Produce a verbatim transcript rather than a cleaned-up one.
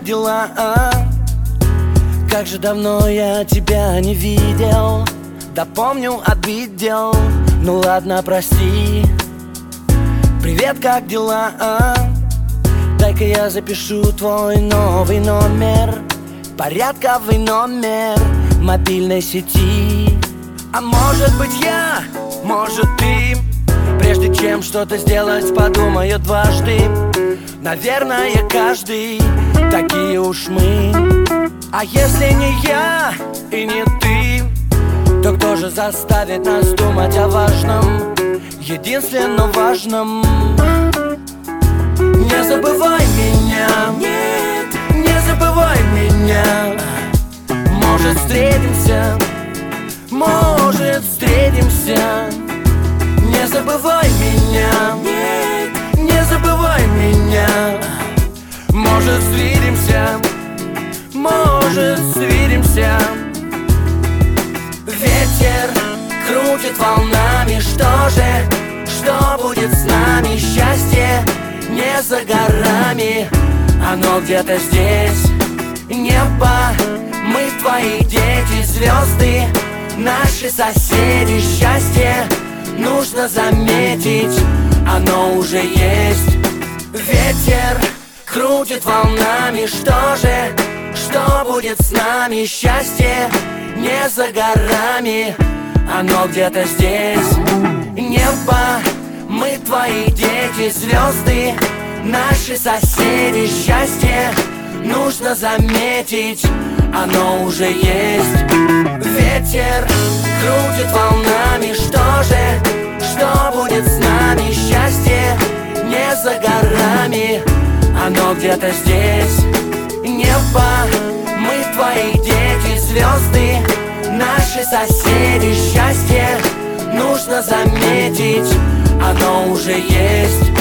дела? А? Как же давно я тебя не видел. Да помню, обидел. Ну ладно, прости. Привет, как дела? А? Дай-ка я запишу твой новый номер, порядковый номер мобильной сети. А может быть я, может ты, прежде чем что-то сделать, подумаю дважды. Наверное, каждый, такие уж мы. А если не я и не ты, то кто же заставит нас думать о важном, единственно важном? Не забывай меня, нет, не забывай меня. Может, встретимся, может, встретимся. Не забывай меня, нет, не забывай меня. Может, свидимся, может, свидимся. Ветер крутит волнами, что же, что будет с нами? Счастье не за горами, оно где-то здесь. Небо, мы твои дети, звезды, наши соседи. Счастье нужно заметить, оно уже есть. Ветер крутит волнами, что же, что будет с нами? Счастье не за горами, оно где-то здесь. Небо, мы твои дети, звезды, наши соседи. Счастье нужно заметить, оно уже есть. Ветер крутит волнами, что же, что будет с нами? Счастье не за горами, оно где-то здесь. Небо, мы твои дети, звезды, наши соседи. Счастье нужно заметить, оно уже есть.